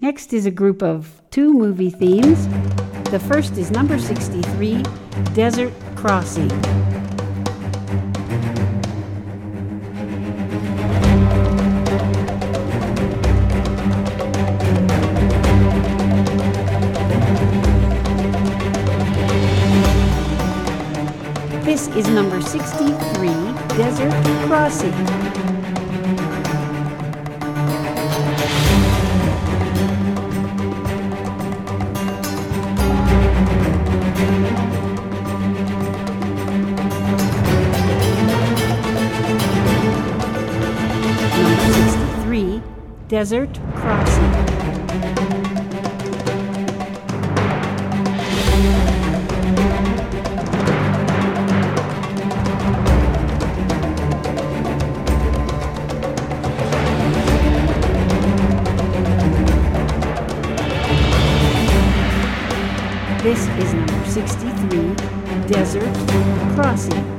Next is a group of 2 movie themes. The first is number 63, Desert Crossing. This is number 63, Desert Crossing. Number 63, Desert Crossing. This is number 63, Desert Crossing.